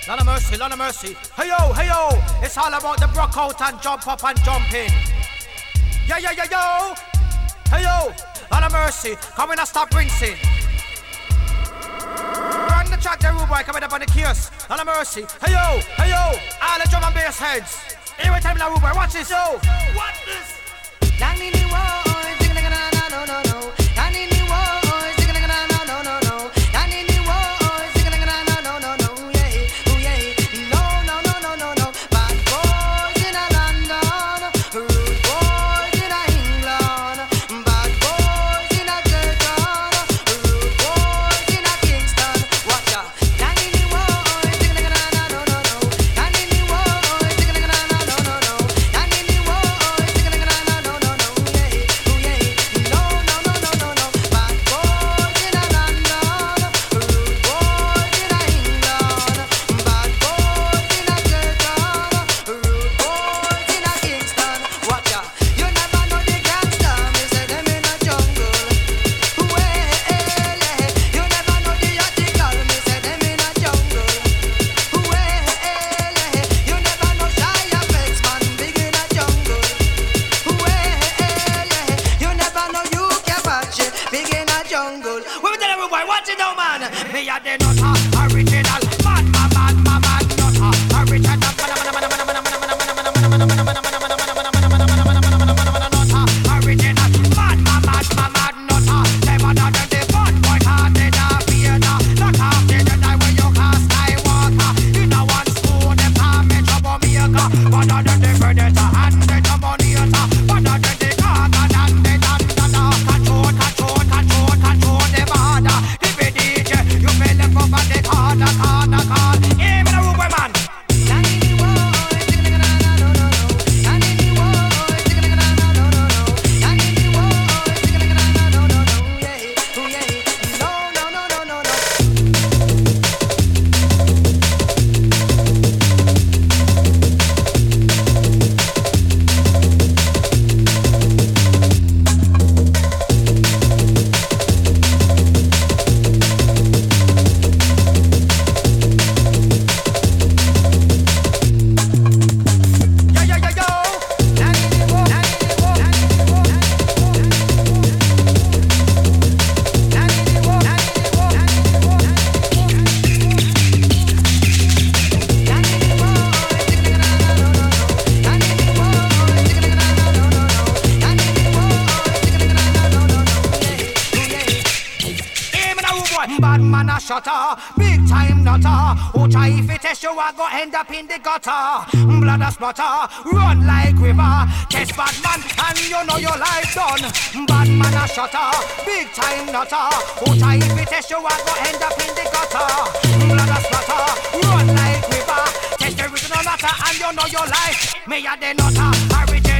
Lord of mercy, Lord of mercy. Hey yo, it's all about the broke out and jump up and jump in. Yo. Hey yo, Lord of mercy, come in and stop rinsing. Run the track, the rude boy, coming up on the kiosk. Lord of mercy. Hey yo, all the drum and bass heads. Every time the rude boy, watch this, yo. What this? Down in the war, no. Down in the war, no. Down in the war, no. Yeah. No. Bad boys in a London, rude boys in a England. Bad boys in a Jerton, rude boys in a Kingston. Watch out. Down in the war, no. Down in the war, no. Down in the war, Watch it now, man. Me a the nutter, original. Mad nutter. Original. Mad nutter. Never done the fun boy can't did a theater. Not after the night when you cast Skywalker. In a one spoon, them can't make trouble maker. But under the predator and the dominator. But under the garden and the dandada. Control the border. You feel them up at the corner. Hey, man, a rude boy, man. Bad man a shutter, big time nutter. Who try if it test you a go end up in the gutter. Blood a splatter, run like river. Test bad man and you know your life done. Bad man a shutter, big time nutter. Who try if it test you a go end up in the gutter. Blood a splatter, run like river. Test the original nutter and you know your life. Me a the nutter, original.